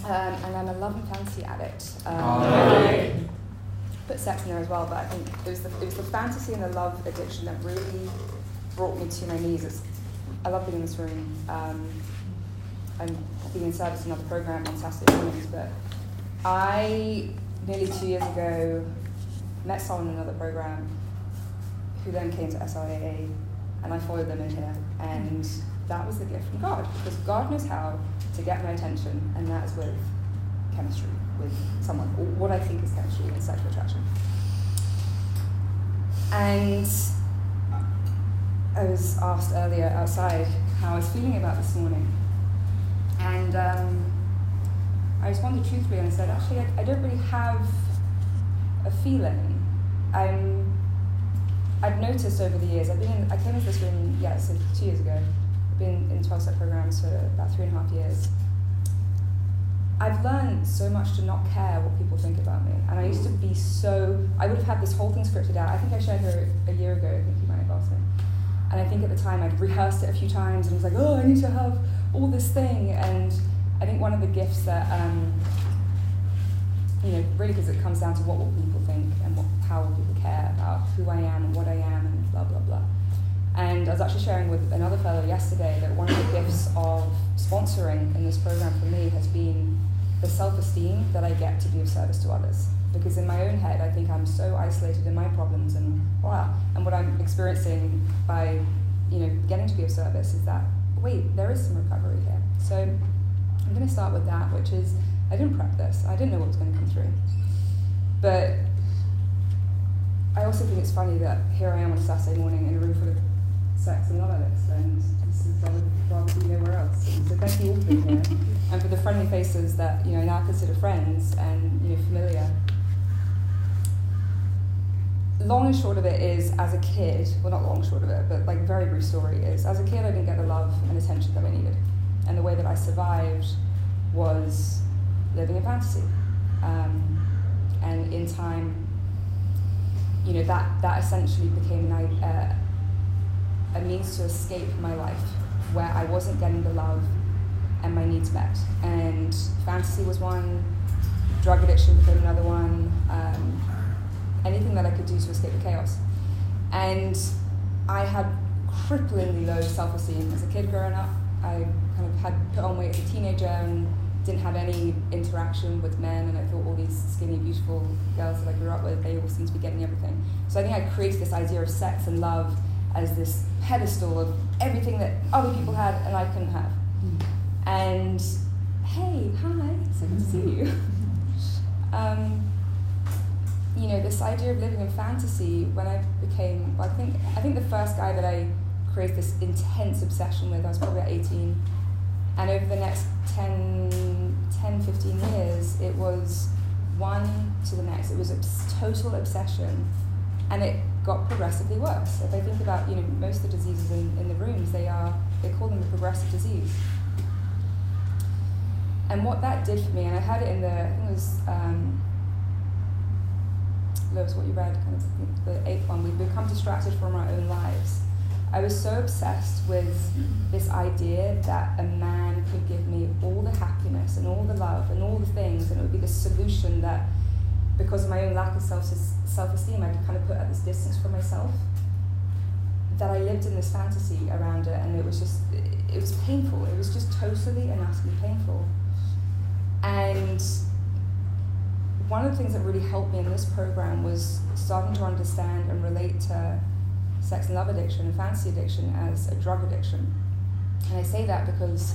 And I'm a love and fantasy addict. Put sex in there as well, but I think it was the fantasy and the love addiction that really brought me to my knees. I love being in this room. I'm being in service in another program on Saturday mornings, but I, nearly 2 years ago, met someone in another program who then came to SIAA, and I followed them in here, and that was the gift from God, because God knows how to get my attention, and that is with chemistry, with someone, or what I think is chemistry and sexual attraction. And I was asked earlier outside how I was feeling about this morning, and I responded truthfully and I said, actually, I don't really have a feeling. I've noticed over the years, I came into this room, so 2 years ago. I've been in 12-step programs for about 3.5 years. I've learned so much to not care what people think about me. And I used to be I would have had this whole thing scripted out. I think I shared her a year ago, I think you might have asked me. And I think at the time I'd rehearsed it a few times and was like, I need to have all this thing. And I think one of the gifts that, really because it comes down to what will people think and how will people care about who I am and what I am and blah, blah, blah. And I was actually sharing with another fellow yesterday that one of the gifts of sponsoring in this program for me has been the self-esteem that I get to be of service to others. Because in my own head, I think I'm so isolated in my problems and what I'm experiencing by, getting to be of service is that, wait, there is some recovery here. So I'm going to start with that, which is, I didn't prep this. I didn't know what was going to come through. But I also think it's funny that here I am on a Saturday morning in a room full of sex and love addicts, and this is, I would rather be nowhere else. And so thank you all for being here, and for the friendly faces that I now consider friends and familiar. Long and short of it is, as a kid, well, not long and short of it, but very brief story is, as a kid I didn't get the love and attention that I needed, and the way that I survived was living in fantasy, and in time, that essentially became a means to escape my life, where I wasn't getting the love and my needs met. And fantasy was one, drug addiction became another one, anything that I could do to escape the chaos. And I had cripplingly low self-esteem as a kid growing up. I kind of had put on weight as a teenager and didn't have any interaction with men, and I thought all these skinny, beautiful girls that I grew up with, they all seemed to be getting everything. So I think I created this idea of sex and love as this pedestal of everything that other people had and I couldn't have. And hey, hi, so good to see you. This idea of living in fantasy, when I became, I think the first guy that I created this intense obsession with, I was probably at 18, and over the next 10, 15 years, it was one to the next. It was a total obsession, and it got progressively worse. If I think about, most of the diseases in the rooms, they call them a progressive disease. And what that did for me, and I had it in I think it was, Lois, what you read, kind of the 8th one, we become distracted from our own lives. I was so obsessed with this idea that a man could give me all the happiness and all the love and all the things, and it would be the solution that, because of my own lack of self-esteem, I'd kind of put at this distance from myself, that I lived in this fantasy around it, and it was painful. It was just totally and utterly painful. And one of the things that really helped me in this program was starting to understand and relate to sex and love addiction and fantasy addiction as a drug addiction. And I say that because,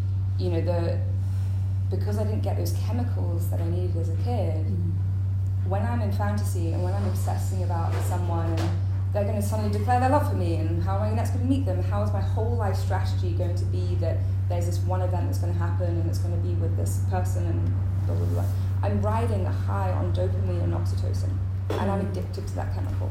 because I didn't get those chemicals that I needed as a kid, when I'm in fantasy and when I'm obsessing about someone and they're going to suddenly declare their love for me, and how am I next going to meet them, and how is my whole life strategy going to be that there's this one event that's going to happen and it's going to be with this person and blah, blah, blah. I'm riding a high on dopamine and oxytocin, and I'm addicted to that chemical.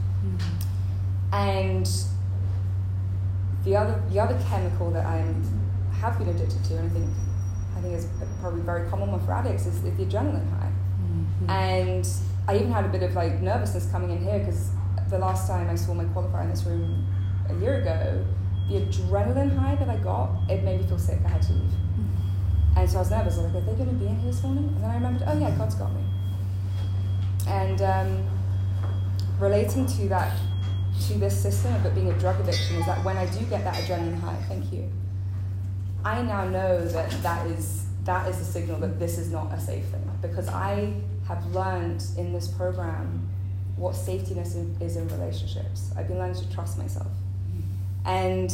And the other chemical that I have been addicted to, and I think is probably a very common one for addicts, is the adrenaline high. And I even had a bit of nervousness coming in here, because the last time I saw my qualifier in this room a year ago, the adrenaline high that I got, it made me feel sick. I had to leave. And And so I was nervous. I was like, are they going to be in here this morning? And then I remembered, oh yeah, God's got me. And relating to that, to this system of it being a drug addiction, is that when I do get that adrenaline high, thank you, I now know that that is a signal that this is not a safe thing, because I have learned in this program what safetyness is in relationships. I've been learning to trust myself. And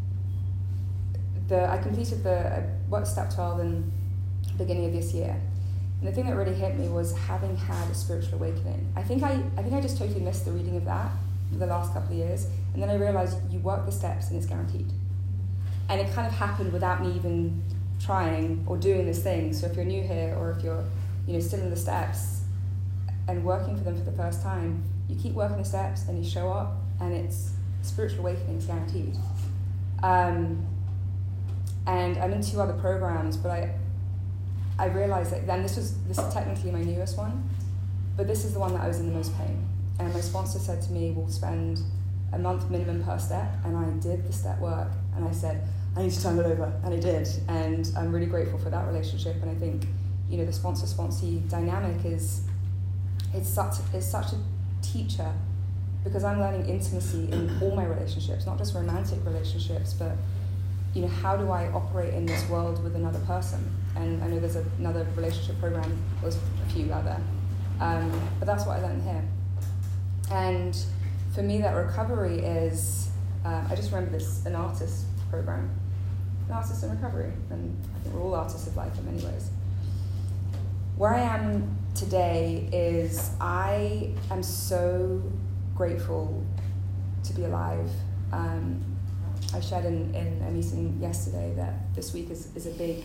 I completed I worked step 12 in the beginning of this year. And the thing that really hit me was having had a spiritual awakening. I think I just totally missed the reading of that for the last couple of years. And then I realized you work the steps and it's guaranteed. And it kind of happened without me even trying or doing this thing. So if you're new here, or if you're still in the steps and working for them for the first time, you keep working the steps and you show up, and it's spiritual awakening is guaranteed. And I'm in 2 other programs, but I realized that then this is technically my newest one, but this is the one that I was in the most pain. And my sponsor said to me, we'll spend a month minimum per step, and I did the step work, and I said, I need to turn it over, and I did. And I'm really grateful for that relationship. And I think, the sponsor-sponsee dynamic is such a teacher, because I'm learning intimacy in all my relationships, not just romantic relationships, but how do I operate in this world with another person? And I know there's another relationship program, there's a few out there, but that's what I learned here. And for me, that recovery is, I just remember an artist program, an artist in recovery, and I think we're all artists of life in many ways. Where I am today is I am so grateful to be alive. I shared in a meeting yesterday that this week is a big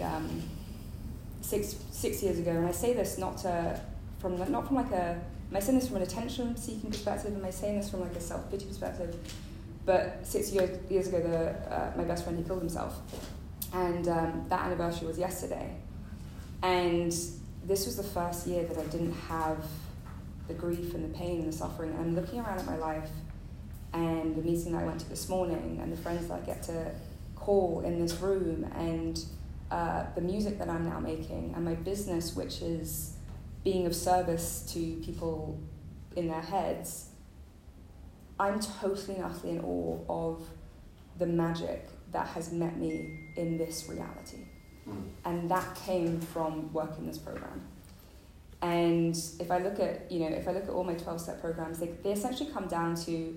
6 years ago, and I say this not from like a, am I saying this from an attention-seeking perspective? Am I saying this from like a self-pity perspective? But 6 years ago, my best friend, he killed himself, and that anniversary was yesterday. And this was the first year that I didn't have the grief and the pain and the suffering. And I'm looking around at my life, and the meeting that I went to this morning, and the friends that I get to call in this room, and the music that I'm now making, and my business, which is being of service to people in their heads. I'm totally and utterly in awe of the magic that has met me in this reality. And that came from working this program. And if I look at all my 12-step programs, they essentially come down to,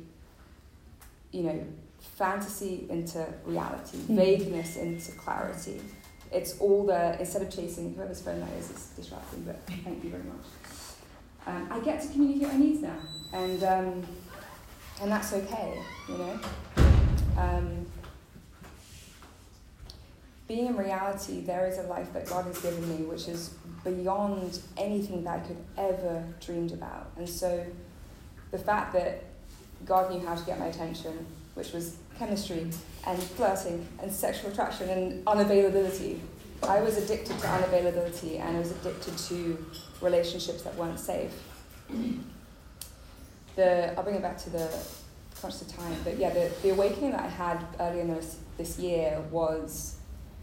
fantasy into reality, vagueness into clarity. It's all instead of chasing, whoever's phone that is, it's distracting, but thank you very much. I get to communicate my needs now, and that's okay, Being in reality, there is a life that God has given me, which is beyond anything that I could ever dreamed about. And so the fact that God knew how to get my attention, which was chemistry and flirting and sexual attraction and unavailability. I was addicted to unavailability, and I was addicted to relationships that weren't safe. I'll bring it back to the conscious of time, but yeah, the awakening that I had earlier in this year was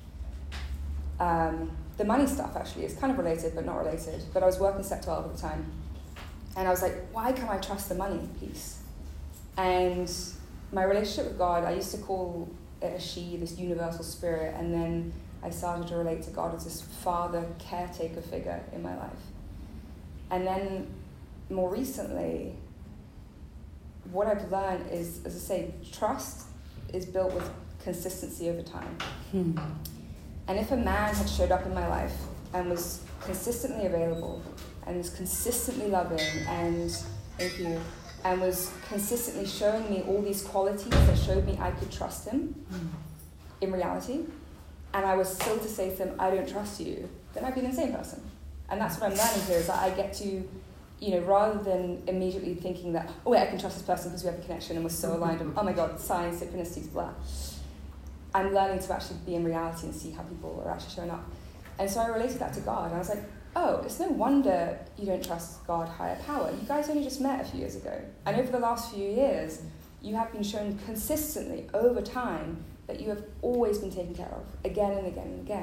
the money stuff. Actually, it's kind of related but not related, but I was working step 12 at the time, and I was like, why can't I trust the money piece? And my relationship with God, I used to call it a she, this universal spirit, and then I started to relate to God as this father caretaker figure in my life. And then more recently, what I've learned is, as I say, trust is built with consistency over time. And if a man had showed up in my life and was consistently available and was consistently loving and, thank you, and was consistently showing me all these qualities that showed me I could trust him in reality, and I was still to say to him, I don't trust you, then I'd be an insane person. And that's what I'm learning here, is that I get to, rather than immediately thinking that, oh wait, I can trust this person because we have a connection and we're so aligned, and oh my God, signs, synchronicities, blah. I'm learning to actually be in reality and see how people are actually showing up. And so I related that to God, and I was like, oh, it's no wonder you don't trust God, higher power. You guys only just met a few years ago. And over the last few years, you have been shown consistently over time that you have always been taken care of, again and again and again.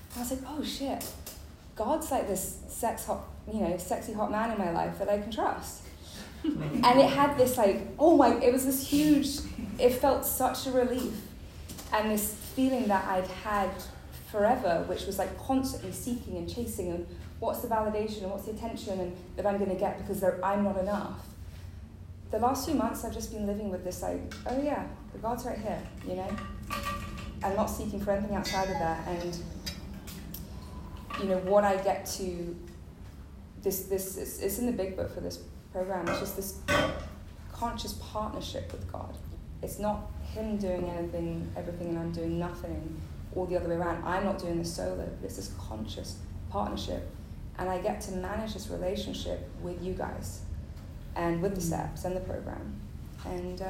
I was like, oh shit, God's like this sexy hot man in my life that I can trust. And it had this it was this huge, it felt such a relief. And this feeling that I'd had forever, which was like constantly seeking and chasing, and what's the validation and what's the attention and that I'm going to get because I'm not enough. The last few months I've just been living with this oh yeah, the God's right here, you know? I'm not seeking for anything outside of that. And, you know, what I get to, it's in the big book for this program, it's just this conscious partnership with God. It's not him doing everything and I'm doing nothing, or the other way around. I'm not doing this solo, but it's this conscious partnership. And I get to manage this relationship with you guys and with the steps and the program. And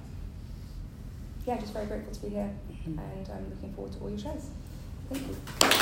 just very grateful to be here. And I'm looking forward to all your shows. Thank you.